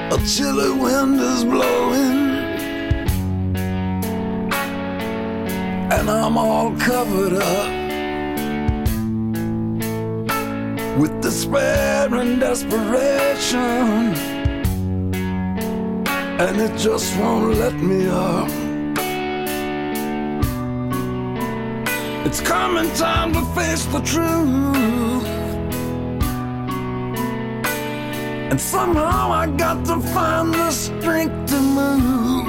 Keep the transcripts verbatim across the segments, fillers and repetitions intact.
A chilly wind is blowing, and I'm all covered up with despair and desperation, and it just won't let me up. It's coming time to face the truth, and somehow I got to find the strength to move.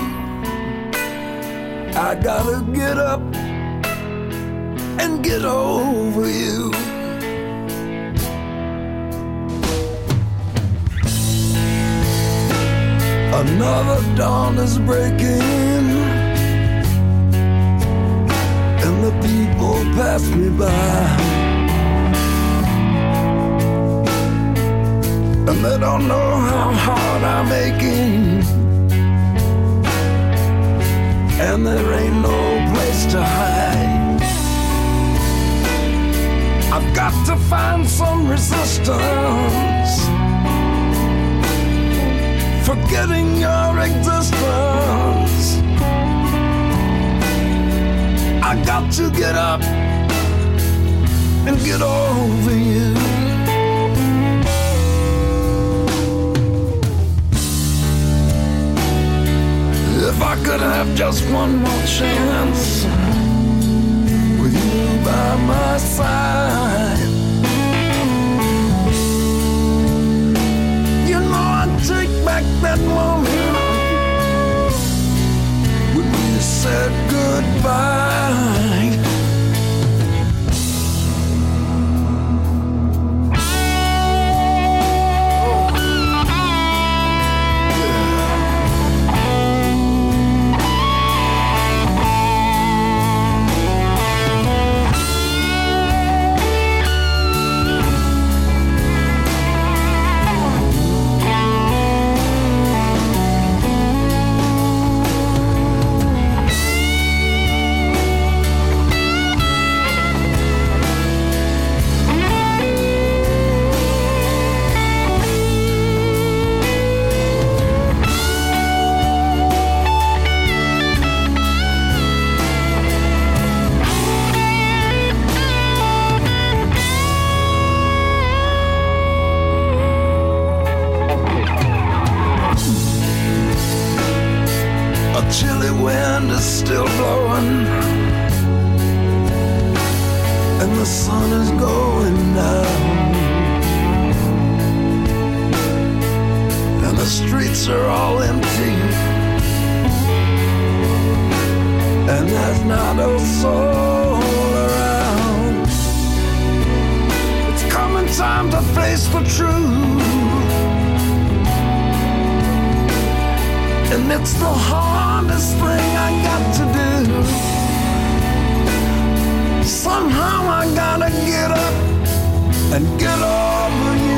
I gotta get up and get over you. Another dawn is breaking, and the people pass me by, and they don't know how hard I'm aching, and there ain't no place to hide. I've got to find some resistance, forgetting your existence. I got to get up and get over you. If I could have just one more chance with you by my side, you know I'd take back that moment when we said goodbye. Chilly wind is still blowing, and the sun is going down, and the streets are all empty, and there's not a soul around. It's coming time to face the truth, and it's the hardest thing I got to do. Somehow I gotta get up and get over you.